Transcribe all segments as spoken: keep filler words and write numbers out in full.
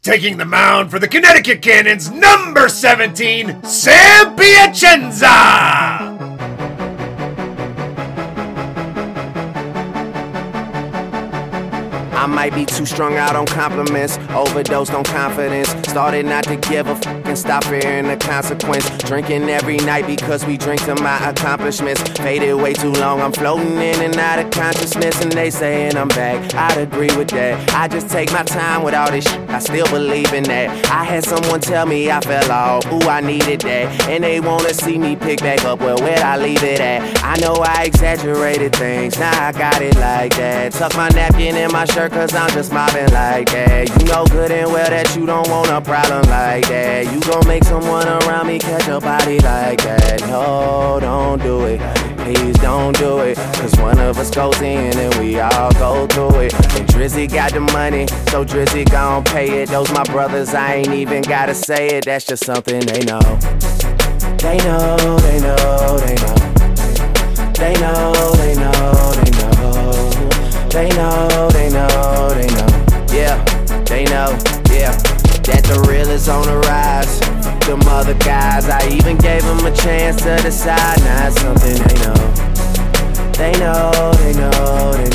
Taking the mound for the Connecticut Cannons, number seventeen, Sam Piacenza! I might be too strung out on compliments, overdosed on confidence. Started not to give a fuck and stop fearing the consequence. Drinking every night because we drink to my accomplishments. Faded way too long, I'm floating in and out of consciousness. And they saying I'm back, I'd agree with that. I just take my time with all this shit, I still believe in that. I had someone tell me I fell off, ooh, I needed that. And they wanna see me pick back up, well, where'd I leave it at? I know I exaggerated things, now I got it like that. Tuck my napkin in my shirt cause I'm just mobbing like that. You know good and well that you don't want a problem like that. You gon' make someone around me catch a body like that. No, don't do it, please don't do it. Cause one of us goes in and we all go through it. And Drizzy got the money, so Drizzy gon' pay it. Those my brothers, I ain't even gotta say it. That's just something they know. They know, they know, they know. They know, they know, they know. They know, they know, they know. Yeah, they know, yeah. That the real is on the rise. Them other guys, I even gave them a chance to decide. Now it's something they know. They know, they know, they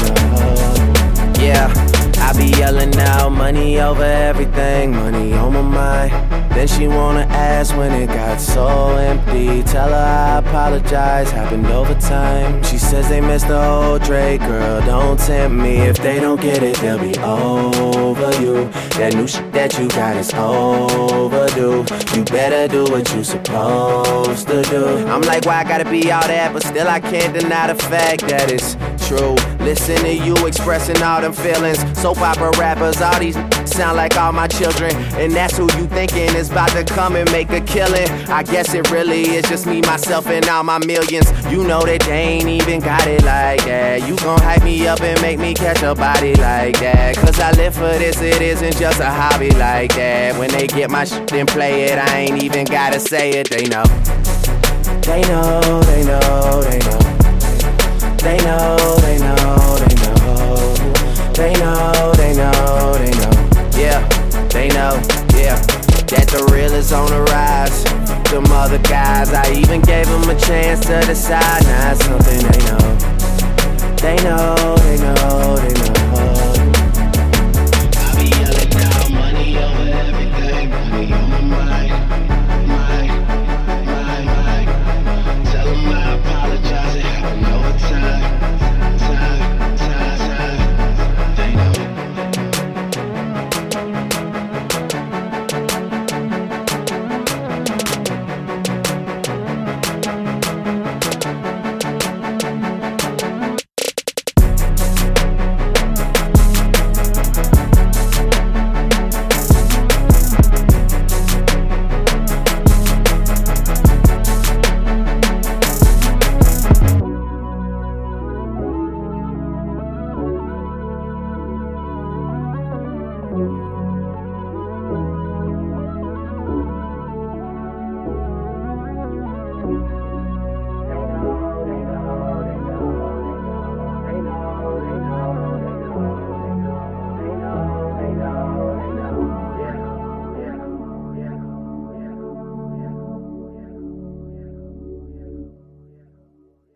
know. Yeah, I be yelling out, money over everything, money on my mind. Then she wanna ask when it got so empty. Tell her I apologize, happened over time. She says they missed the old Drake, girl, don't tempt me. If they don't get it, they'll be over you. That new shit that you got is overdue. You better do what you supposed to do. I'm like, why I gotta be all that? But still I can't deny the fact that it's true. Listen to you expressing all them feelings. Soap opera rappers, all these sound like all my children. And that's who you thinking is about to come and make a killing. I guess it really is just me, myself, and all my millions. You know that they ain't even got it like that. You gon' hype me up and make me catch a body like that. Cause I live for this, it isn't just a hobby like that. When they get my shit and play it, I ain't even gotta say it, they know. They know, they know, they know. They know, they know, they know. They know, they know, they know. Yeah, they know, yeah. That the real is on the rise. Them other guys, I even gave them a chance to decide. Now it's something they know. They know, they know, they know.